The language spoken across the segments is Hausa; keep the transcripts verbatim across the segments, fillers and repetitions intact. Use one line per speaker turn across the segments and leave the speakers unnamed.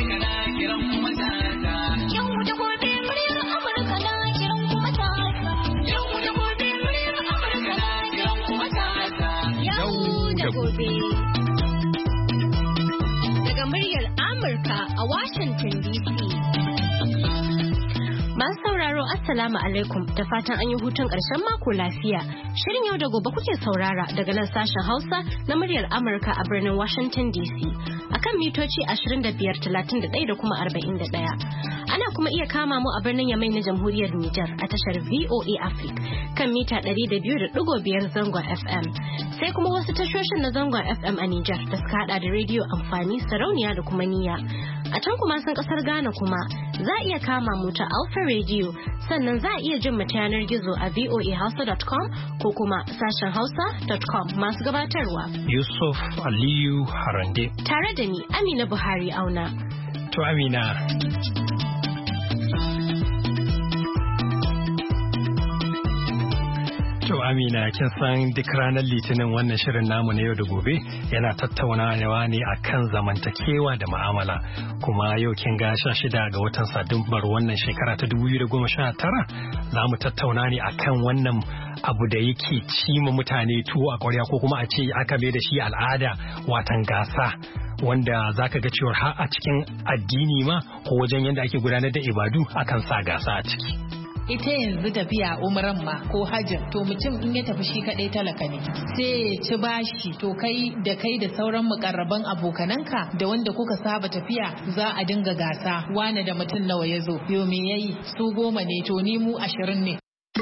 Amurka na kiran kuma tata. Yau da gobe muryar Amurka na kiran kuma tata. Yau da gobe muryar Amurka na kiran kuma tata. Yau da gobe. Daga muryar Amurka a Washington D C. Masu sauraro Assalamu alaikum da fatan an yi hutun ƙarshen mako lafiya. Shirin yau da gobe kuke saurara daga nan sashen Hausa na muryar Amurka a birnin Washington D C. Akan mitoci ashirin da biyar, talatin da ɗaya da kuma arba'in da ɗaya. Ana kuma iya kama mu a birnin Yamai na Jamhuriyar Nijar a tashar V O A Africa kan mita ɗari da biyu da ɗigo biyar zangon F M. Sai kuma wasu tashoshin na zangon F M a Nijar da suka hada da rediyo amfani sarauniya da kuma niyya. A can kuma sun kasar Ghana kuma za a iya kama mu ta Alpha Radio sannan za a iya jin mu ta yanar gizo a v o a hausa dot com ko kuma sashen hausa dot com masu gabatarwa.
Yusuf Aliyu Harande.
Tare da ni Amina Buhari Auna.
To Amina. To Amina kin san duk ranar Litinin wannan shirin namu na yau da gobe yana tattaunawa ne akan zamantakewa da mu'amala kuma yau kin ga sha shida ga watan Satumbar wannan shekara ta dubu biyu da goma sha tara za mu tattauna ne akan wannan abu da yake ci ma mutane tuwo a ƙwarya ko kuma a ce aka mai da shi al'ada watan gasa wanda zaka ga cewa har a cikin addini ma ko wajen yadda ake gudanar da ibadu akan sa gasa a ciki.
Ita yanzu tafiya umran ma ko hajjin to mutum in ya tafi shi kadai talaka ne sai ya ci bashi to kai da kai da sauran mukarraban abokananka da wanda kuka saba tafiya za a dinga gasa wane da mutum nawa ya zo yo me yayi su goma ne to ni mu ashirin ne.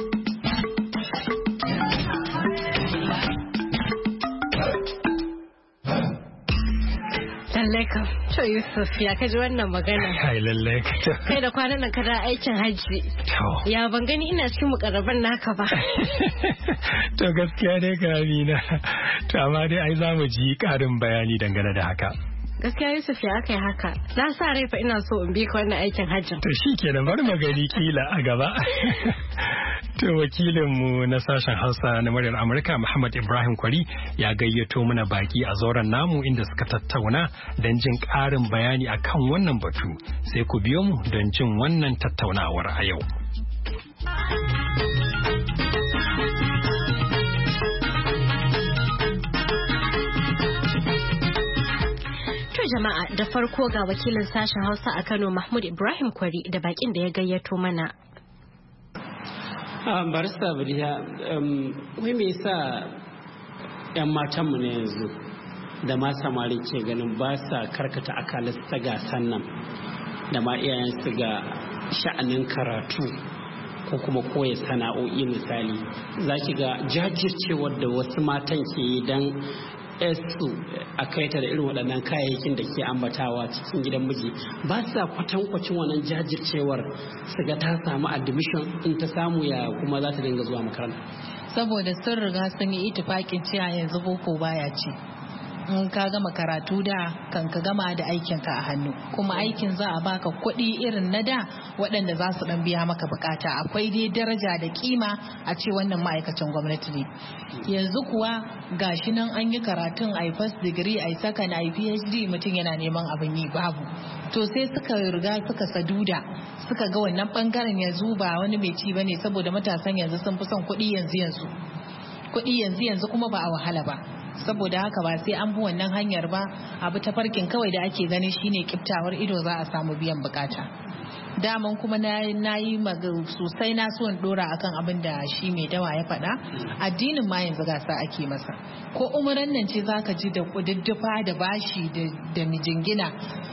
Lallai kam, to Yusuf ya kaji wannan magana.
Kai lallai ka.
Kai da kwanan nan kada aikin hajji.
To.
Ya ban gani ina cikin mukarraban naka ba.
To gaskiya dai ka Amina. To amma dai ai za mu ji ƙarin bayani dangane da haka.
Gaskiya Yusuf ya kai haka. Na sa rai fa ina so in bi ka wannan aikin hajjin.
To shi kenan bari magani kila a gaba. To wakilinmu na sashen Hausa na muryar Amurka Muhammad Ibrahim Kwari ya gayyato mana baki a zauren namu inda suka tattauna don jin ƙarin bayani akan wannan batu. Sai ku biyo mu don jin wannan tattaunawar a yau.
To jama'a da farko ga wakilin sashen Hausa a Kano Mahmud Ibrahim Kwari da bakin da ya gayyato mana.
barista Badiya, wai me yasa 'yan matanmu na yanzu da ma samari ke ganin ba sa karkata akalar ta gasan nan da ma iyayensu ga sha'anin karatu ko kuma koya sana'o'i misali za ki ga jajircewar da wasu matan ke yi don su a kaita da irin waɗannan kayayyakin da ke ambatawa cikin gidan miji ba sa kwatankwacin wannan jajircewar su ga ta samu admission in ta samu ya kuma za ta dinga zuwa makaranta
saboda sun riga sun yi itifakin cewa yanzu boko baya ci in ka gama karatu da kan ka gama da aikinka a hannu kuma aikin za a baka kuɗi irin na da waɗanda za su ɗan biya maka bukata akwai dai daraja da kima a ce wannan ma'aikacin gwamnati ne yanzu kuwa gashi nan an yi karatun a first degree a second a PhD mutum yana neman abin yi babu to sai suka riga suka saduda suka ga wannan bangaren yanzu ba wani mai ci bane saboda matasan yanzu sun fi son kuɗi yanzu yanzu kuɗi yanzu yanzu kuma ba a wahala ba saboda haka ba sai an bi wannan hanyar ba abu ta farkin kawai da ake ganin shine kiftawar ido za a samu biyan bukata daman kuma na yi sosai na so in dora akan abin da shi mai dawa ya faɗa addinin ma yanzu gasa ake masa ko umuran nan ce zaka ji da kududdufa da bashi da mijingina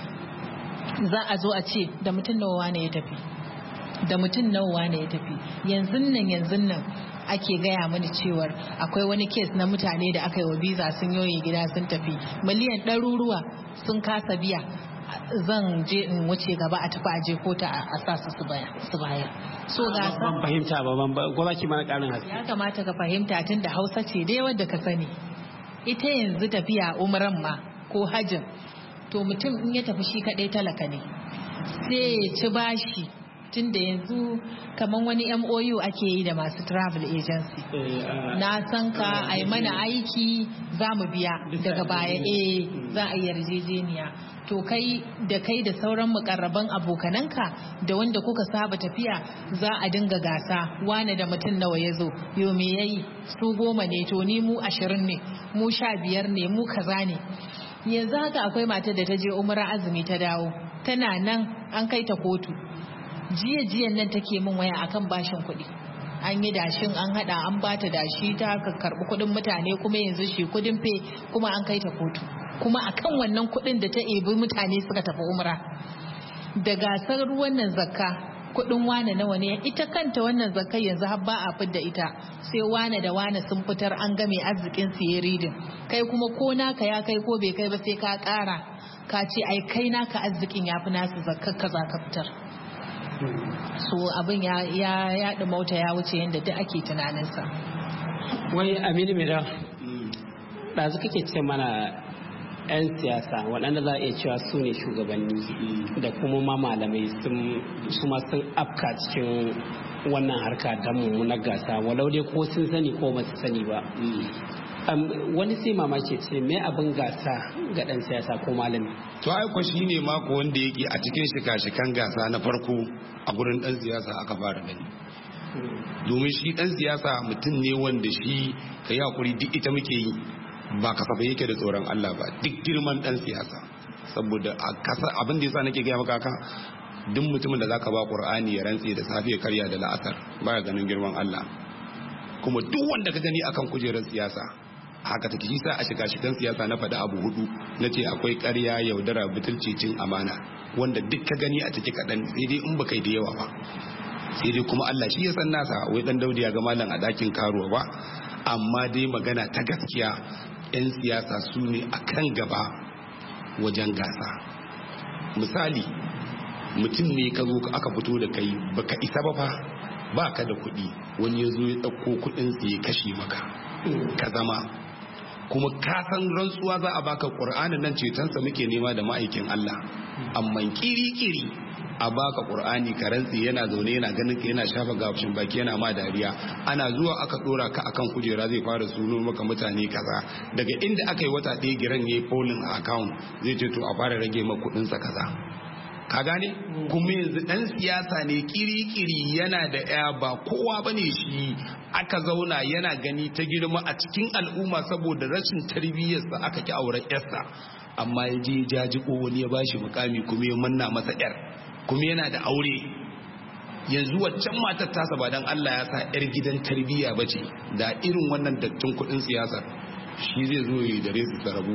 za a zo a ce da mutum nawa ne ya tafi da mutum nawa ne ya tafi yanzu nan yanzu nan ake gaya mani cewar akwai wani kes na mutane da aka yi wa biza sun yoyi gida sun tafi miliyan ɗaruruwa sun kasa biya zan je in wuce gaba a tafi aje kota a sa su su bayar so ga
ban fahimta ba ban ko baki mana karin haske
ya kamata ka fahimta tun da Hausa ce dai wanda ka sani ita yanzu tafiya umran ma ko hajjin to mutum in ya tafi shi kadai talaka ne sai ya ci bashi tun da yanzu kamar wani M O U ake yi da masu travel agency na san ka a yi mana aiki za mu biya daga baya eh za a yi yarjejeniya to kai da kai da sauran mukarraban abokananka da wanda kuka saba tafiya za a dinga gasa wane da mutum nawa ya zo yo me yayi su goma ne to ni mu ashirin ne mu sha biyar ne mu kaza ne. Yanzu haka akwai matar da ta je umra azumi ta dawo tana nan an kai ta kotu jiya jiyan nan take min waya akan bashin kuɗi an yi dashin an hada an bata dashi ta karbi kuɗin mutane kuma yanzu shi kuɗin fe kuma an kai ta kotu kuma akan wannan kuɗin da ta ebi mutane suka tafi umra da gasar wannan zakka kuɗin wane nawa ne ita kanta wannan zakka yanzu har ba a fidda ita sai wane da wane sun fitar an game arzikin su ya ridin kai kuma ko naka ya kai ko bai kai ba sai ka ƙara ka ce ai kai naka arzikin ya fi nasu zakkar ka za ka fitar so abin ya ya ya dumauta ya wuce yadda duk ake tunaninsa.
Wai Aminu Mira ɗazu kake ce mana 'yan siyasa waɗanda za a iya cewa su ne shugabanni da kuma ma malamai su ma sun afka cikin wannan harka ta mummunar gasa walau dai ko sun sani ko ba su sani ba. Wani sai mamaki ce me abin gasa ga ɗan siyasa ko malami?
To aiko shi ne mako wanda yake a cikin shika-shikan gasa na farko a gurin ɗan siyasa aka fara gani. Domin shi ɗan siyasa mutum ne wanda shi ka yi hakuri duk ita muke yi ba kasafa yake da tsoron Allah ba duk girman ɗan siyasa. Saboda abin da yasa nake gaya maka haka duk mutumin da zaka ba Qur'ani ya rantse da safe karya da la'asar baya ganin girman Allah. Kuma duk wanda ka gani akan kujerar siyasa haka take shi sa a shiga shigan siyasa na faɗi abu hudu na ce akwai ƙarya yaudara butulci cin amana wanda duk ka gani a ciki kaɗan sai dai in baka yi da yawa ba sai dai kuma Allah shi ya san nasa wai dan Daudi ya ga malam a ɗakin karuwa ba amma dai magana ta gaskiya 'yan siyasa su ne a kan gaba wajen gasa. Misali mutum ne ka zo aka fito da kai baka isa ba fa ba ka da kuɗi wani ya zo ya ɗauko kuɗin ya kashe maka ka zama kuma ka san rantsuwa za a baka Qur'anin nan cetonsa muke nema da ma'aikin Allah amma kiri-kiri a baka Qur'ani ka rantsi yana zaune yana ganin ka yana shafa gafshin baki yana ma dariya ana zuwa aka dora ka akan kujera zai fara suno maka mutane kaza daga inda aka yi wata ɗaya giran yayi polling a account zai ce to a fara rage maka kuɗin sa kaza ka gane kuma yanzu dan siyasa ne kiri-kiri yana da ya ba kowa bane shi aka zauna yana gani ta girma a cikin al'umma saboda rashin tarbiyyarsa aka ki auren yarsa amma ya je jajiko wani ya bashi mukami kuma ya manna masa yar kuma yana da aure yanzu waccan matar tasa ba dan Allah ya sa yar gidan tarbiyya bace da irin wannan dattin kudin siyasa shi zai zo yi da resu sarabu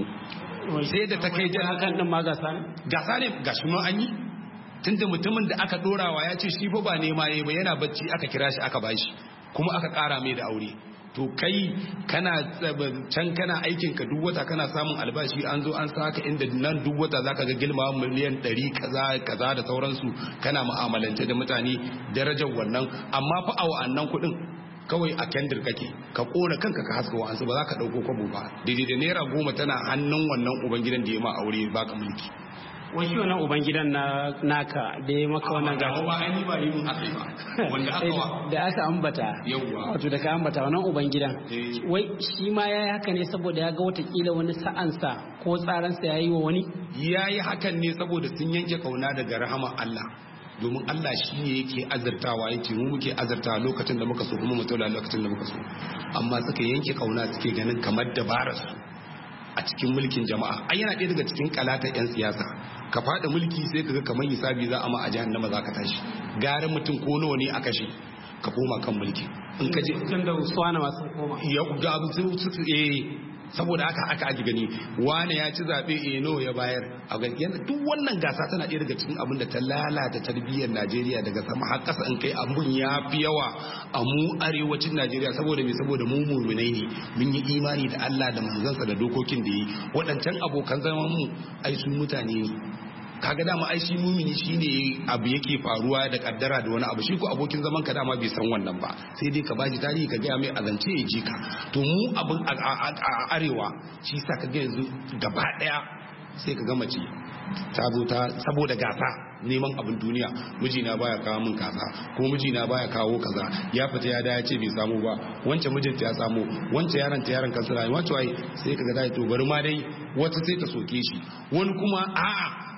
sai da ta kai jin
hakan din ma gasa ne
gasa ne gashi mun an yi tunda mutumin da aka dorawa ya ce shi fa ba nema yayi ba yana bacci aka kira shi aka bashi kuma aka kara mai da aure to kai kana can kana aikin ka duk wata kana samun albashi an zo an saka inda nan duk wata zaka ga gilma miliyan ɗari kaza kaza da sauransu kana mu'amalance da mutane darajar wannan amma fa a wa'annan kuɗin kawai a kendir kake ka kona kanka ka haska wa'ansu ba za ka ɗauko kwabo ba daidai da naira goma tana hannun wannan ubangidan da ya ma aure baka mulki
wani wannan ubangidan na naka da ya maka wannan gasa
ba ai ba yi mun akai ba wanda aka wa
da aka ambata
yawa
wato da ka ambata wannan ubangidan wai shi ma yayi haka ne saboda ya ga watakila wani sa'ansa ko tsaransa yayi wa wani
yayi hakan ne saboda sun yanke kauna daga rahama Allah domin Allah shi ne yake azartawa yake mu muke azartawa lokacin da muka so kuma mu taula lokacin da muka so amma suka yanke kauna suke ganin kamar dabarar su a cikin mulkin jama'a ai yana ɗaya daga cikin kalata yan siyasa ka faɗa mulki sai kaga kamar hisabi za a ma a jahannama za ka tashi gara mutum ko nawa ne aka shi ka koma kan mulki in ka je
tun da suwana masu koma
ya ga abu su eh saboda haka aka aji gani wane ya ci zaɓe eno ya bayar a yana duk wannan gasa tana ɗaya daga cikin abin da ta lalata tarbiyyar Najeriya daga sama har ƙasa in kai abun ya fi yawa a mu arewacin Najeriya saboda me saboda mu mu'minai ne mun yi imani da Allah da manzansa da dokokin da yi waɗancan abokan zaman mu ai su mutane ne kaga dama ai shi mumini shine abu yake faruwa da kaddara da wani abu shi ko abokin zaman ka dama bai san wannan ba sai dai ka bashi tarihi ka ga mai azance ya ji ka to mu abin a arewa shi sa ka ga yanzu gaba daya sai ka ga mace ta zo ta saboda gasa neman abin duniya mijina baya kawo min kaza ko mijina baya kawo kaza ya fita ya da ya ce bai samu ba wancan mijinta ya samu wancan yaron ta yaron kansa wancan wai sai ka ga dai to bari ma dai wata sai ta soke shi wani kuma a'a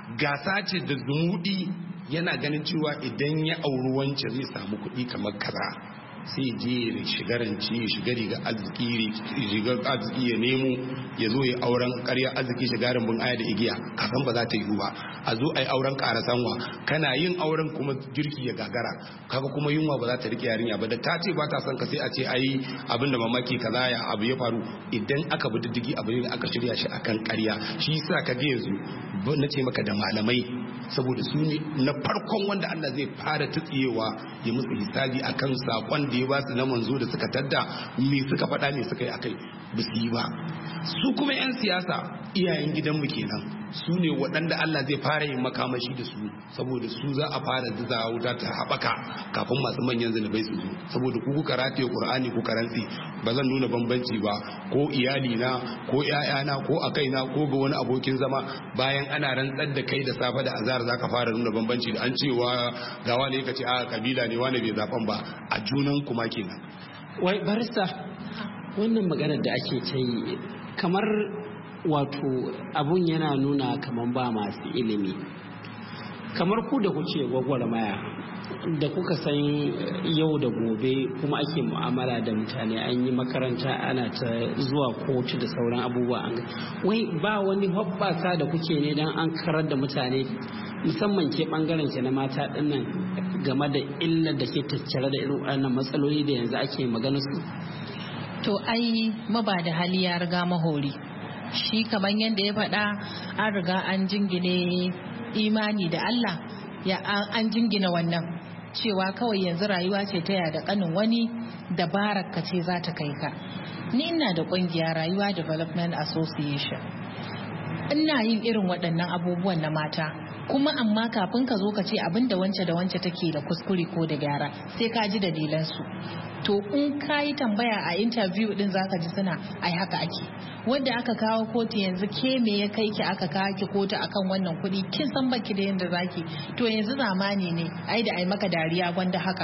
gasa ce da zumudi yana ganin cewa idan ya auri wancan zai samu kuɗi kamar kaza sai je ya shiga rance ya shiga riga arziki riga arziki ya nemo ya zo ya auren ƙarya arziki shiga rumbun aya da igiya kasan ba za ta yi ba a zo a yi auren ƙara sanwa kana yin auren kuma girki ya gagara kaga kuma yunwa ba za ta rike yarinya ba da ta ce ba ta son ka sai a ce ayi abin da mamaki kaza ya abu ya faru idan aka bi diddigi abu ne da aka shirya shi akan ƙarya shi yasa ka ga yanzu na ce maka da malamai saboda su ne na farkon wanda Allah zai fara tutsiyewa ya musu hisabi akan sakon da ya ba su na manzo da suka tadda me suka faɗa me suka yi akai ba su yi ba su kuma yan siyasa iyayen gidanmu kenan su ne waɗanda Allah zai fara yin makamashi da su saboda su za a fara zuza wuta ta haɓaka kafin masu manyan zunubai su zo saboda ku kuka rataye Qur'ani ku karanti ba zan nuna bambanci ba ko iyali na ko ƴaƴana ko a kaina ko ga wani abokin zama bayan ana rantsar da kai da safe da azhar zaka fara nuna bambanci da an cewa ga wani yake ce a kabila ne wani bai zaben ba a junan kuma kenan
wai barista wannan maganar da ake ta yi kamar wato abun yana nuna kamar ba masu ilimi kamar ku da kuke gwagwarmaya da kuka san yau da gobe kuma ake mu'amala da mutane an yi makaranta ana ta zuwa kotu da sauran abubuwa an wai ba wani hobbasa da kuke ne dan an karar da mutane musamman ke bangaren ke na mata dinnan game da illar da ke tattare da irin wannan matsaloli da yanzu ake magana su
to ai maba da hali ya riga mahori shi kamar yadda ya faɗa an riga an jingine imani da Allah ya an jingina wannan cewa kawai yanzu rayuwa ce ta yada kanin wani dabarar ka ce za ta kai ka ni ina da kungiya Rayuwa Development Association ina yin irin waɗannan abubuwan na mata kuma amma kafin ka zo ka ce abinda wance da wance take da kuskure ko da gyara sai ka ji dalilan su to in ka yi tambaya a interview din zaka ji suna ai haka ake wanda aka kawo kotu yanzu ke me ya kai ki aka kawo ki kotu akan wannan kuɗi kin san baki da yanda zaki to yanzu zamani ne ai da ai maka dariya gwanda haka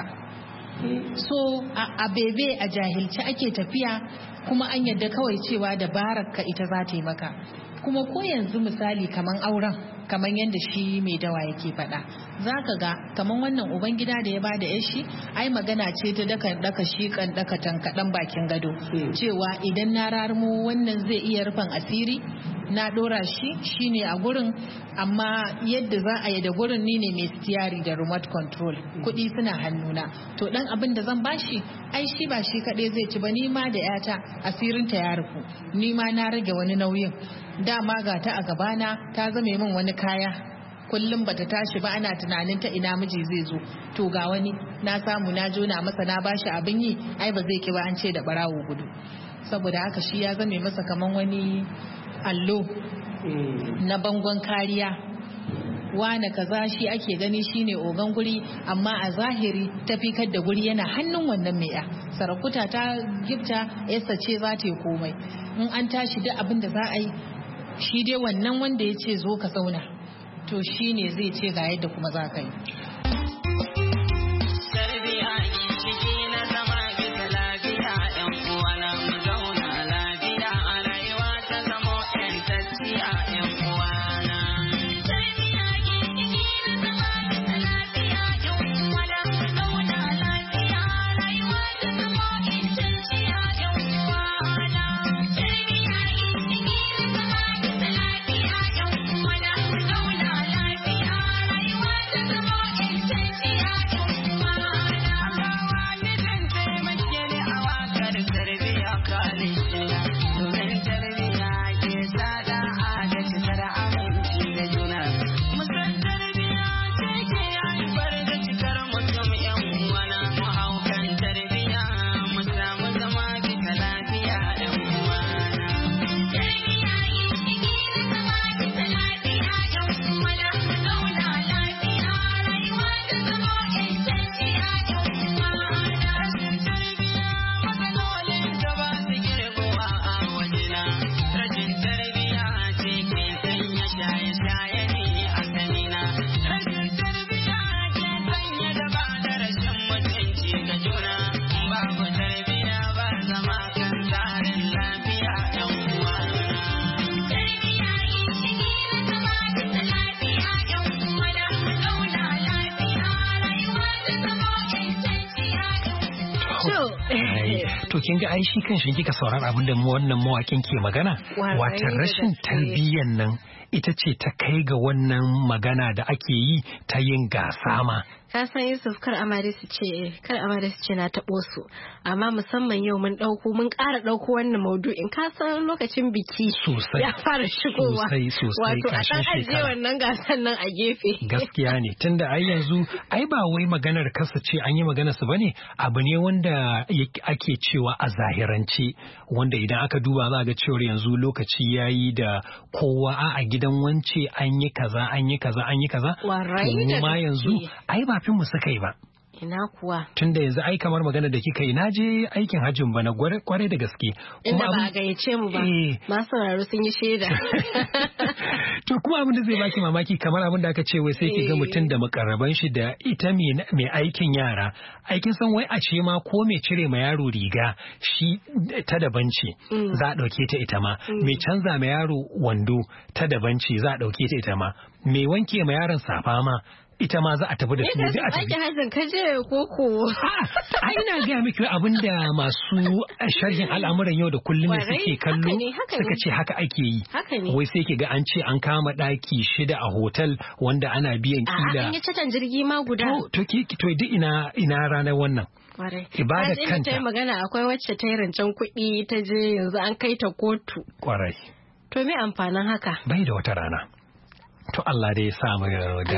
so a bebe a jahilci ake tafiya kuma an yadda kawai cewa dabarar ka ita za ta yi maka kuma ko yanzu misali kaman auren kaman yadda shi mai dawa yake faɗa za ka ga kaman wannan ubangida da ya ba da yashi ai magana ce ta daka daka shi kan daka tankaɗan bakin gado cewa idan na rarmo wannan zai iya rufan asiri na ɗora shi shine a gurin amma yadda za a yi da gurin ni ne mai stiyari da remote control kuɗi suna hannuna to dan abin da zan bashi ai shi ba shi kaɗai zai ci ba ni ma da yata asirinta ya rufu ni ma na rage wani nauyin dama ga ta a gabana ta zame min wani kaya kullum bata tashi ba ana tunanin ta ina miji zai zo to ga wani na samu na jona masa na bashi abin yi ai ba zai ki ba an ce da barawo gudu saboda haka shi ya zame masa kaman wani allo na bangon kariya wane kaza shi ake gani shine ogan guri amma a zahiri tafikar da guri yana hannun wannan mai ya sarakuta ta gifta yasa ce za ta yi komai in an tashi duk abin da za a yi shi dai wannan wanda ya ce zo ka zauna to shine zai ce ga yadda kuma za ka yi
to kin ga ai shi kanshi kika saurara abin da wannan mawakin ke magana wata rashin tarbiyyan nan ita ce ta kai ga wannan magana da ake yi ta yin gasa ma.
Ka san Yusuf kar amare su ce kar amare su ce na taɓo su amma musamman yau mun ɗauko mun ƙara ɗauko wannan maudu'in ka san lokacin biki
sosai
ya fara shigowa
sosai sosai
wato a ɗan ajiye wannan gasan nan a gefe.
Gaskiya ne tunda ai yanzu ai ba wai maganar kasa ce an yi maganar su bane abu ne wanda ake cewa a zahirance wanda idan aka duba za ga cewa yanzu lokaci yayi da kowa a gidan wance an yi kaza an yi kaza an yi kaza to ma yanzu ai ba fin mu suka yi ba.
Ina kuwa.
Tunda yanzu ai kamar magana da kika yi na je aikin hajjin bana kwarai da gaske.
Inda ba a gayyace mu ba. Masu sauraro sun yi shaida.
To kuma abin da zai baki mamaki kamar abin da aka ce wai sai ki ga mutum da makarraban shi da ita mai aikin yara. Aikin san wai a ce ma ko mai cire ma yaro riga shi ta daban ce za a ɗauke ta ita ma. Mai canza ma yaro wando ta daban ce za a ɗauke ta ita ma. Mai wanke ma yaron safa ma ita ma za a tafi da su ne a tafi.
Ita hajjin kaje koko.
Ai ina ga miki abin da masu sharhin al'amuran yau da kullum ne suke kallo suka ce haka ake yi. Wai sai ke ga an ce an kama ɗaki shida a hotel wanda ana biyan kila.
A an yi catan jirgi ma guda.
To ki to duk ina ina ranar wannan. Ibada kanta.
Ta magana akwai wacce ta yi rancen kuɗi ta je yanzu an kai ta kotu.
Kwarai.
To me amfanin haka?
Bai da wata rana. To Allah dai ya sa mu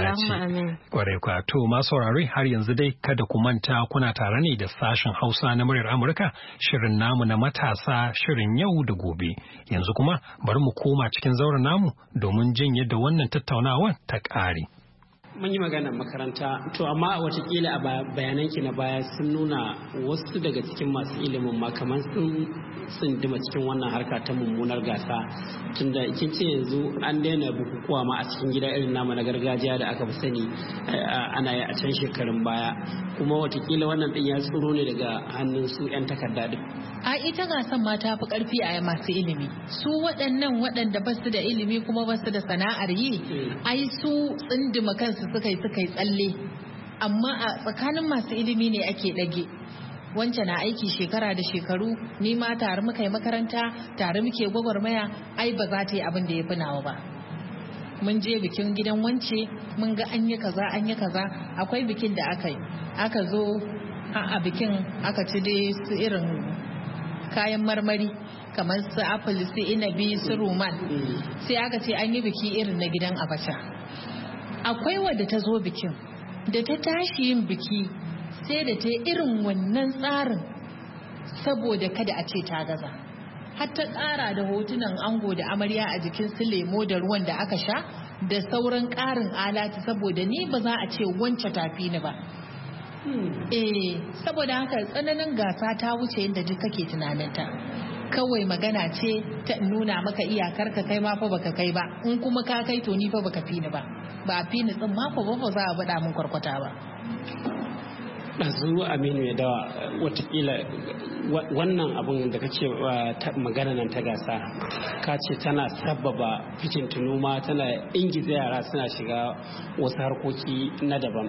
dace. Kwarai kwa. To masu saurare har yanzu dai kada ku manta kuna tare ne da sashen Hausa na muryar Amurka shirin namu na matasa shirin yau da gobe. Yanzu kuma bari mu koma cikin zauren namu domin jin yadda wannan tattaunawar ta ƙare.
Mun yi maganar makaranta to amma watakila a bayananki na baya sun nuna wasu daga cikin masu ilimin ma kamar sun tsindima cikin wannan harka ta mummunar gasa tunda kin ce yanzu an daina bukukuwa ma a cikin gida irin namu na gargajiya da aka fi sani ana yi a can shekarun baya kuma watakila wannan din ya tsoro ne daga hannun su 'yan takarda din.
A ita gasan ma ta fi karfi a masu ilimi su waɗannan waɗanda ba su da ilimi kuma ba su da sana'ar yi ai su tsindima kansu suka yi suka yi tsalle amma a tsakanin masu ilimi ne ake ɗage wance na aiki shekara da shekaru ni ma tare muka yi makaranta tare muke gwagwarmaya ai ba za ta yi abin da ya fi nawa ba mun je bikin gidan wance mun ga an yi kaza an yi kaza akwai bikin da aka yi aka zo a bikin aka ci dai su irin kayan marmari kamar su apple su inabi su ruman sai aka ce an yi biki irin na gidan abacha akwai wadda ta zo bikin da ta tashi yin biki sai da ta yi irin wannan tsarin saboda kada a ce ta gaza har ta ƙara da hotunan ango da amarya a jikin su lemo da ruwan da aka sha da sauran ƙarin alati saboda ni ba za a ce wance tafi ni ba eh saboda haka tsananin gasa ta wuce yadda duk kake tunaninta kawai magana ce ta nuna maka iyakar ka kai ma fa baka kai ba in kuma ka kai to ni fa baka fi ni ba ba fi ni tsin ma fa ba za a bada min kwarkwata ba
ɗazu Aminu ya dawa watakila wannan abin da kake magana nan ta gasa ka ce tana sababa fitintunu ma tana ingiza yara suna shiga wasu harkoki na daban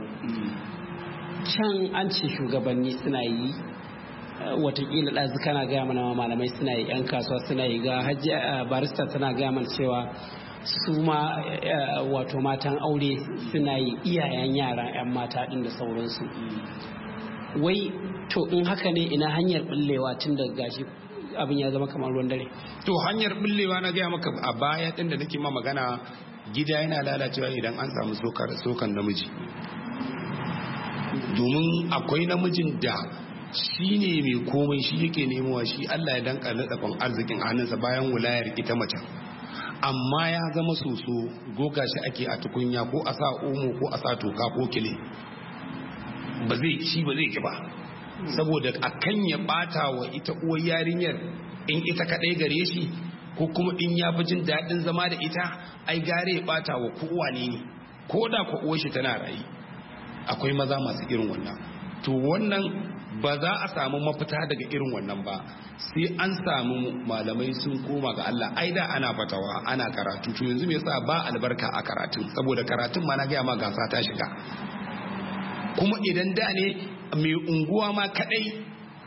can an ce shugabanni suna yi watakila ɗazu kana gaya mana malamai suna yi 'yan kasuwa suna yi ga hajji barista tana gaya mana cewa su ma wato matan aure suna yi iyayen yara 'yan mata ɗin da sauransu wai to in haka ne ina hanyar bullewa tun da gashi abin ya zama kamar ruwan dare
to hanyar bullewa na gaya maka a baya ɗin da nake ma magana gida yana lalacewa idan an samu sokan namiji domin akwai namijin da shi ne mai komai shi yake nemowa shi Allah ya danka ladafin arzikin hannunsa bayan wulayar ita mace amma ya zama soso goga shi ake a tukunya ko a sa omo ko a sa toka ko kile ba zai ci ba zai ki ba saboda akan ya bata wa ita uwar yarinyar in ita kadai gare shi ko kuma in ya fi jin daɗin zama da ita ai gare ya bata wa kowa ne ko da ko uwar shi tana rayi akwai maza masu irin wannan to wannan ba za a samu mafita daga irin wannan ba sai an samu malamai sun koma ga Allah ai da ana fatawa ana karatu to yanzu me yasa ba albarka a karatun saboda karatun ma na ga ma gasa ta shiga kuma idan da ne mai unguwa ma kadai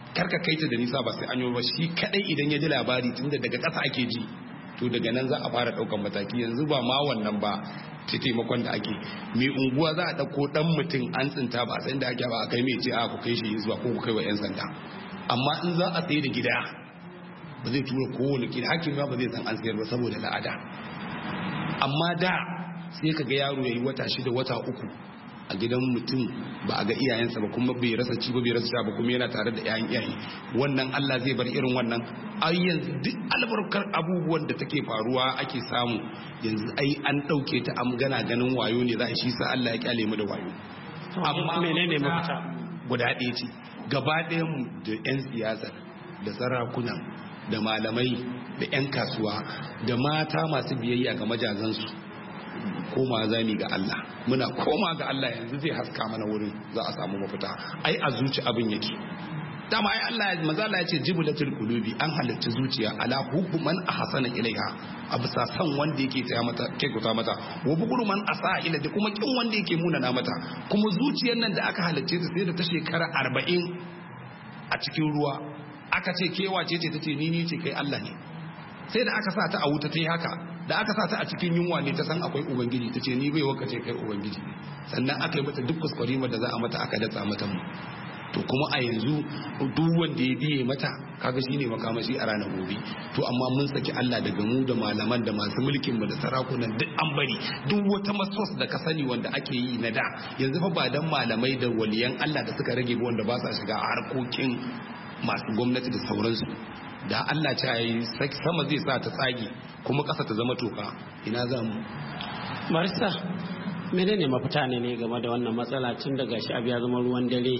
karka kai ta da nisa ba sai an yi ba shi kadai idan ya ji labari tunda daga ƙasa ake ji to daga nan za a fara ɗaukan mataki. Yanzu ba ma wannan ba ta taimakon da ake mai unguwa za a ɗauko ɗan mutum an tsinta ba a san da ake ba a kai mai ce a ku kai shi zuwa ko ku kai wa 'yan sanda. Amma in za a tsaye da gida ba zai tura kowane kila hakim ba zai san an sayar ba saboda la'ada. Amma da sai ka ga yaro ya yi wata shida wata uku a gidan mutum ba a ga iyayensa ba kuma bai rasa ci ba bai rasa sha ba kuma yana tare da iyayen iyaye. Wannan Allah zai bar irin wannan ai yanzu duk albarkar abubuwan da take faruwa ake samu yanzu ai an dauke ta am gana ganin wayo ne za a shi sa Allah ya kyale mu da wayo.
Amma menene mafita
guda ɗaya ce gaba ɗayan mu da 'yan siyasa da sarakuna da malamai da 'yan kasuwa da mata masu biyayya ga majazansu koma zami ga Allah. Muna koma ga Allah yanzu zai haska mana wurin za a samu mafita. Ai a zuci abin yake dama ai Allah manzo Allah ya ce jibulatul qulubi an halitta zuciya ala hubbu man ahsana ilaiha abu sa san wanda yake taya mata kekuta mata wa buguru man asa ila da kuma kin wanda yake munana mata. Kuma zuciyar nan da aka halicce ta sai da ta shekara arba'in a cikin ruwa aka ce kewa ce ce tace ni ni ce kai Allah ne. Sai da aka sa ta a wuta ta yi haka da aka sa ta a cikin yunwa ne ta san akwai ubangiji ta ce ni bai waka ce kai ubangiji. Sannan aka yi mata duk kuskurima da za a mata aka datsa mata mu. To kuma a yanzu duk wanda ya biye mata kaga shine makamashi a ranar gobe. To amma mun saki Allah daga mu da malaman da masu mulkin mu da sarakunan duk an bari duk wata masos da ka sani wanda ake yi na da yanzu fa ba dan malamai da waliyan Allah da suka rage wanda ba sa shiga harkokin masu gwamnati da sauransu. Da Allah ta yi sama zai sa ta tsage kuma ƙasa ta zama toka ina za mu.
Marisa menene mafita ne ne game da wannan matsala tun daga shi abu ya zama ruwan dare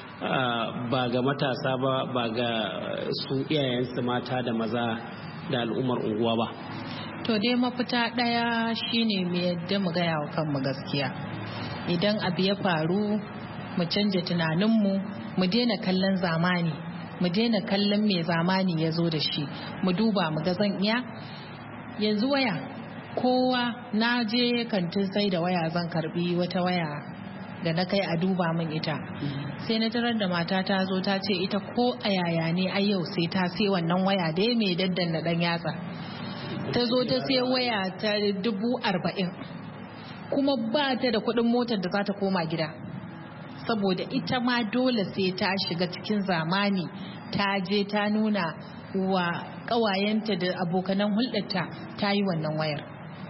ba ga matasa ba ba ga su iyayensu mata da maza da al'ummar unguwa ba.
To dai mafita ɗaya shine mu yadda mu gaya wa kanmu gaskiya. Idan abu ya faru mu canja tunaninmu mu daina kallon zamani mu daina kallon me zamani ya zo da shi mu duba mu ga zan iya. Yanzu waya kowa na je kantin sai da waya zan karbi wata waya da na kai a duba min ita sai na tarar da mata ta zo ta ce ita ko a yaya ne ai yau sai ta sai wannan waya da mai daddan na dan yatsa ta zo ta sai waya ta dubu arba'in kuma ba ta da kuɗin motar da za ta koma gida saboda ita ma dole sai ta shiga cikin zamani ta je ta nuna wa ƙawayenta da abokanan hulɗarta ta yi wannan wayar.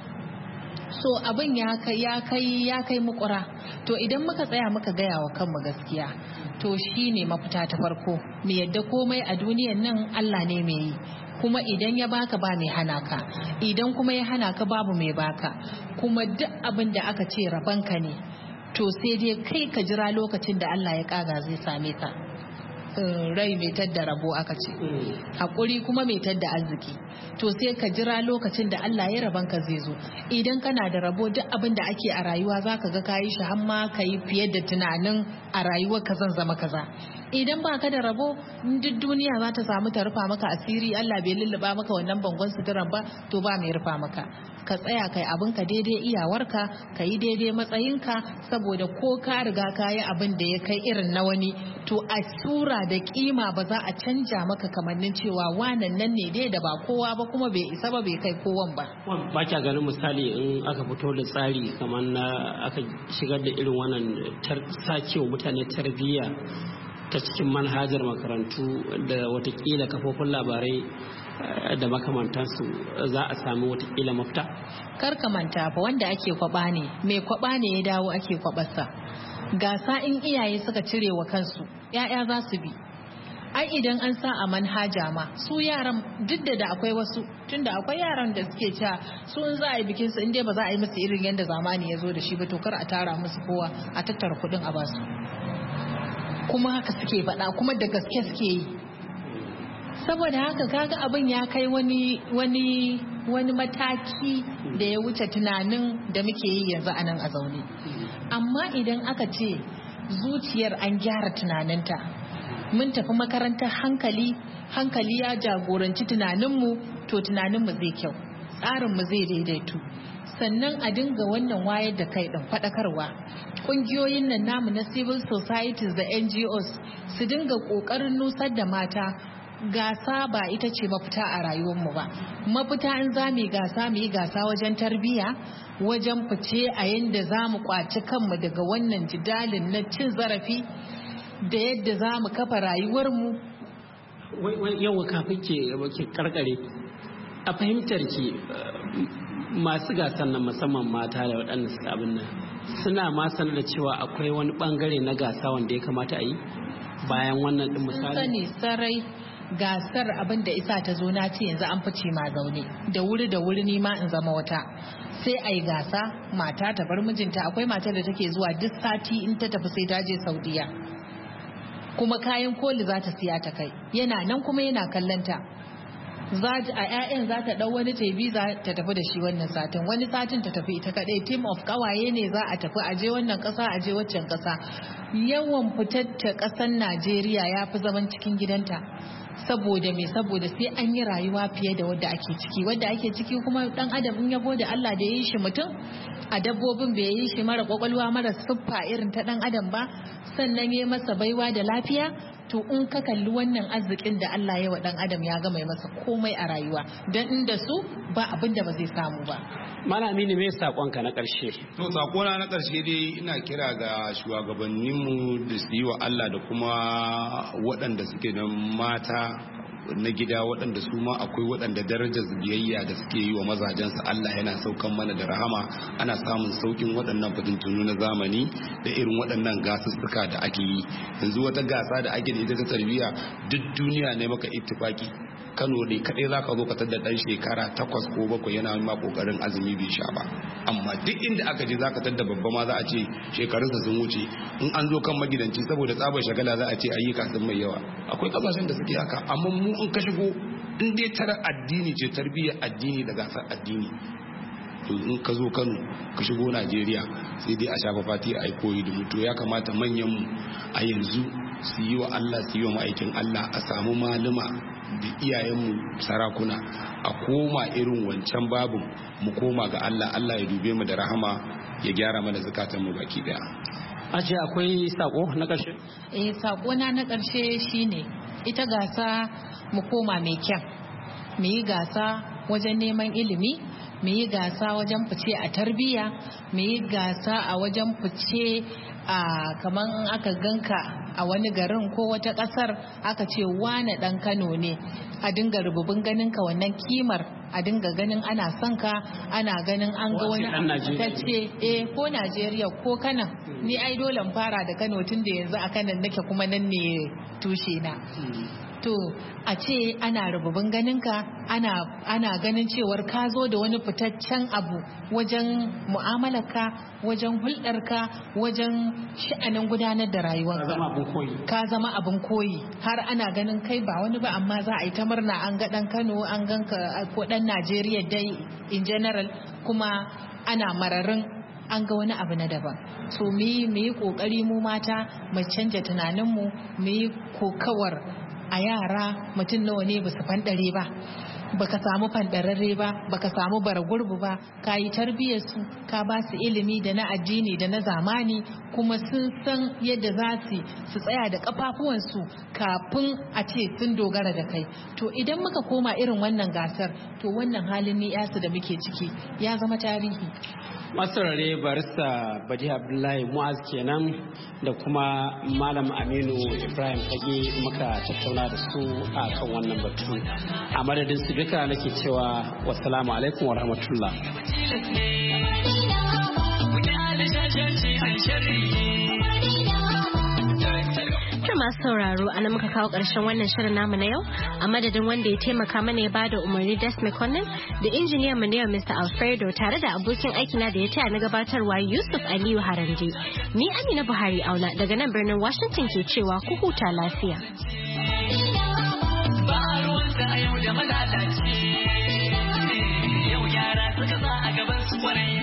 So abin ya kai ya kai ya kai mukura. To idan muka tsaya muka gaya wa kanmu gaskiya to shine mafita ta farko mu yadda komai a duniyan nan Allah ne mai yi kuma idan ya baka ba mai hana ka idan kuma ya hana ka babu mai baka kuma duk abin da aka ce rabanka ne to sai dai kai ka jira lokacin da Allah ya kaga zai same ka. Rai mai tadda rabo aka ce hakuri kuma mai tadda arziki to sai ka jira lokacin da Allah ya raban ka zai zo idan kana da rabo duk abin da ake a rayuwa zaka ga kayi shi har ma kayi fiye da tunanin a rayuwar ka zan zama kaza idan baka da rabo duk duniya za ta samu ta rufa maka asiri Allah bai lulluba maka wannan bangon suturan ba to ba mai rufa maka ka tsaya kai abin ka daidai iyawarka ka yi daidai matsayinka saboda ko ka riga ka yi abin da ya kai irin na wani to a tura da kima ba za a canja maka kamannin cewa wanan nan ne dai da ba kowa ba kuma bai isa ba bai kai kowan ba.
Ba kya ganin misali in aka fito da tsari kamar na aka shigar da irin wannan sakewa mutane tarbiyya ta cikin manhajar makarantu da watakila kafofin labarai da makamantansu za a sami watakila mafita?
Kar ka manta fa wanda ake kwaba ne mai kwaba ne ya dawo ake kwabarsa gasa in iyaye suka cire wa kansu ya'ya za su bi ai idan an sa a manhaja ma su yaran duk da akwai wasu tunda akwai yaran da suke cewa su in za a yi bikin su in dai ba za a yi musu irin yadda zamani ya zo da shi ba to kar a tara musu kowa a tattara kuɗin a basu kuma haka suke faɗa kuma da gaske suke yi saboda haka kaga abin ya kai wani wani wani mataki da ya wuce tunanin da muke yi yanzu a nan a zaune amma idan aka ce zuciyar an gyara tunaninta mun tafi makarantar hankali hankali ya jagoranci tunaninmu to tunaninmu zai kyau tsarinmu zai daidaitu sannan a dinga wannan wayar da kai ɗin faɗakarwa kungiyoyin nan namu na civil societies da N G Os su dinga kokarin nusar da mata gasa ba ita ce mafita a rayuwarmu ba. Mafita in za mu yi gasa mu yi gasa wajen tarbiyya, wajen fice a yadda za mu kwaci kanmu daga wannan jidalin na cin zarafi da yadda za mu kafa rayuwarmu.
Yau kafin ke karkare a fahimtar ki masu gasan nan musamman mata da waɗanda suka abin nan suna ma sanar da cewa akwai wani bangare na gasa wanda ya kamata a yi bayan wannan din misali.
Sani sarai gasar abin da isa ta zo na ce yanzu an fice ma zaune da wuri da wuri ni ma in zama wata sai a yi gasa mata ta bar mijinta. Akwai matar da take zuwa duk sati in ta tafi sai ta je Saudiya kuma kayan koli za ta siya ta kai, yana nan kuma yana kallanta. a 'ya'yan za ta ɗau wani tebi za ta tafi da shi wannan satin, wani satin ta tafi ita kaɗai. Team of kawaye ne za a tafi aje wannan ƙasa aje waccan ƙasa. Yawan fitar ta ƙasar Najeriya ya fi zaman cikin gidanta. Saboda me? Saboda sai an yi rayuwa fiye da wadda ake ciki. Wadda ake ciki kuma dan adam in ya gode Allah da ya yi shi mutum, a dabbobin bai yi shi mara kwakwalwa mara siffa irin ta dan adam ba, sannan ya masa baiwa da lafiya. To in ka kalli wannan arzikin da Allah ya wa dan adam ya gama masa komai a rayuwa, dan inda su ba abin da ba zai samu ba.
Malami ne mai sakonka na ƙarshe?
To sakona na ƙarshe dai ina kira ga shugabanninmu da su yi wa Allah da kuma waɗanda suke da mata na gida waɗanda su ma akwai waɗanda darajar biyayya da suke yi wa mazajensu Allah yana saukan mana da rahama, ana samun saukin waɗannan fitintunu na zamani da irin waɗannan gasussuka da ake yi. Yanzu wata gasa da ake da ita ta tarbiyya duk duniya ne maka ittifaki. Kano ne kadai za ka zo ka tada dan shekara takwas ko bakwai yana ma kokarin azumi bai sha ba, amma duk inda aka je za ka tada babba ma za a ce shekarunsa sun wuce. In an zo kan magidanci saboda tsabar shagala za a ce ayyuka sun mai yawa. Akwai kasashen da suke haka, amma mu in ka shigo in dai tara addini ce, tarbiyyar addini da gasar addini, to in ka zo Kano ka shigo Najeriya sai dai a shafa fati a koyi da mutu. Ya kamata manyan mu a yanzu su yi wa Allah su yi wa ma'aikin Allah, a samu malama da iyayenmu sarakuna, a koma irin wancan babin, mu koma ga Allah. Allah ya dube mu da rahama, ya gyara mana zakatan mu baki daya.
Aje akwai sako na karshe?
Eh, sako na na karshe shine ita gasa mu koma mai kyan, mu yi gasa wajen neman ilimi, mu yi gasa wajen fice a tarbiyya, mu yi gasa a wajen fice a kaman aka ganka a wani garin ko wata kasar aka ce wane dan Kano ne, a dinga rububin ganin ka wannan kimar, a dinga ganin ana son ka, ana ganin an ga wani ta ce eh ko Najeriya ko Kano. Ni ai dole in fara da Kano tun da yanzu a Kano nake kuma nan ne tushe na. To a ce ana rububin ganinka, ana ana ganin cewar ka zo da wani fitaccen abu wajen mu'amalarka, wajen hulɗarka, wajen sha'anin gudanar da rayuwarka. Ka zama abin koyi, har ana ganin kai ba wani ba, amma za a yi ta murna an ga ɗan Kano, an ganka ko ɗan Najeriya dai in general, kuma ana mararin an ga wani abu na daban. So mu yi kokari mu mata mu canja tunaninmu, mu yi kokawar a yara mutum nawa ne ba su fandare ba, baka samu fandararre ba, baka samu bara gurbu ba, ka yi tarbiyyar su, ka ba su ilimi da na addini da na zamani, kuma sun san yadda za su su tsaya da kafafuwansu kafin a ce sun dogara da kai. To idan muka koma irin wannan gasar, to wannan halin ni yasu da muke ciki ya zama tarihi.
Masarare barista Badi Abdullahi Mu'az kenan da kuma Malam Aminu Ibrahim Fage muka tattauna da su a kan wannan batu. A madadin su duka nake cewa wassalamu alaikum wa rahmatullah.
Masu sauraro a nan muka kawo ƙarshen wannan shirin namu na yau, a madadin wanda ya taimaka mana ya bada umarni Des McConnell da injiniyan mu na yau Mister Alfredo, tare da abokin aikina da ya taya na gabatarwa Yusuf Aliyu Harande. Ni Amina Buhari Auna daga nan birnin Washington ke cewa ku huta lafiya. Yau yara suka sa a gaban su kwarai.